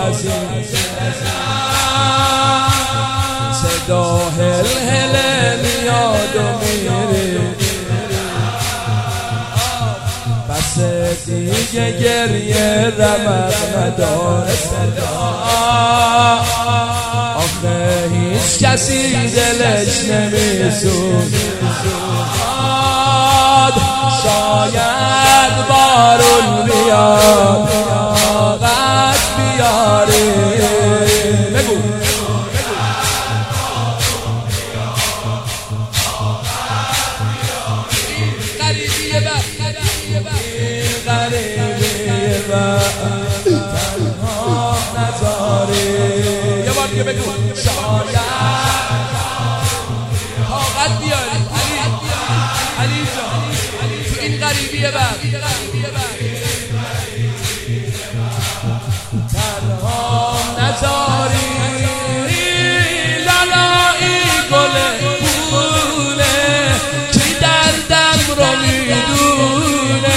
صدا هل هل میاد و میره، پس دیگه گریه رمق نداره صدا. آخه هیچ کسی دلش نمیسوزد، شاید بارون بیاد طاقت بیاری. بگو غریبیه تنها نذاری. یه بار دیگه بگو شاید طاقت بیاری. علی جان تو این غریبیه تنها نذاری. لالایی گل پوله کی دردم رو میدونه.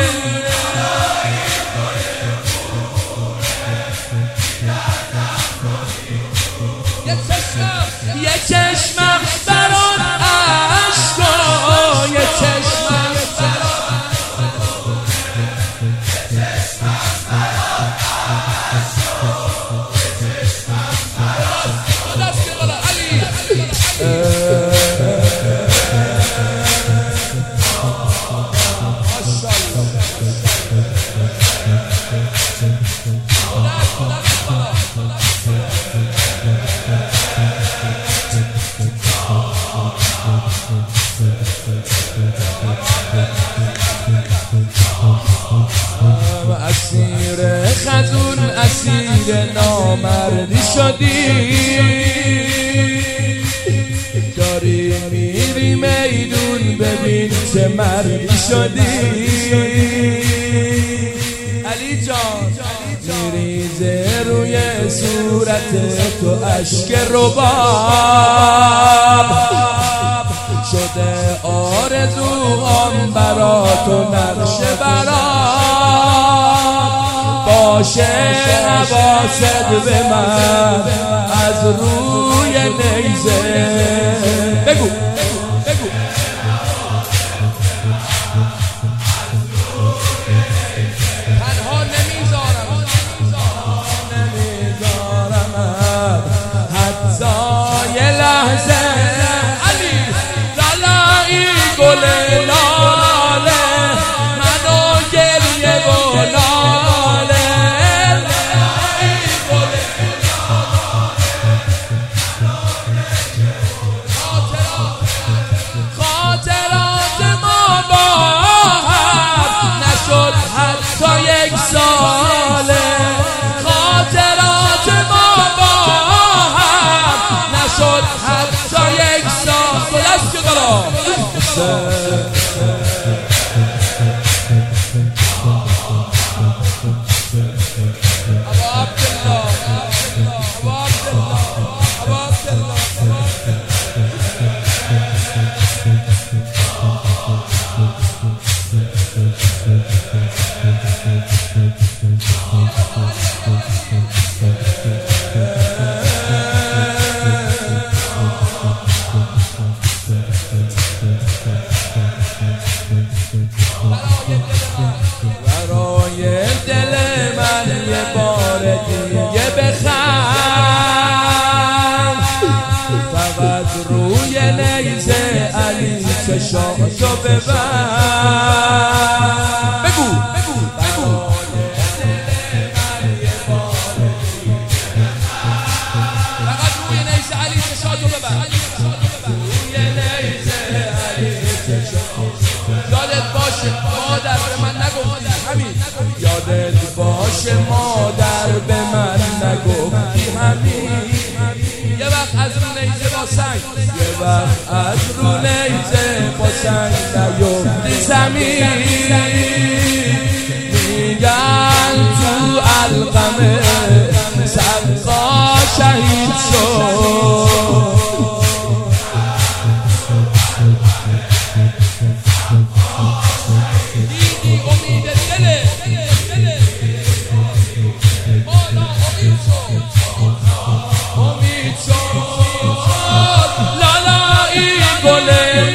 یه چشمم بران عشقا، یه چشمم اسیر خزون اسیر نامردی شدی، داری میری میدون ببین چه مردی شدی. علی جان میریزه روی صورت تو اشک رباب، شده آرزوام برا تو نقش برام. باشه حواست به من از روی نیزه. بگو تنها نمیذارم حتی یه لحظه. علی لالایی گل لاله منو گریه و لاله. خاطرات ما با هم نشد حتی یک ساله. خاطرات ما با هم نشد حتی یک سال. دلست که دارم برای دل من یه بار دیگه بخند، فقط روی نیزه علی چشاتو ببند. بگو فقط روی نیزه علی چشاتو ببند. یادت باشه مادر به من نگفتی همین. یادت باشه مادر به من نگفتی همین. یه وقت از رو نیزه با سنگ، یه وقت از رو نیزه با سنگ نیفتی زمین. میگن تو علقمه سقا شهید شد. دیدی امید دله گل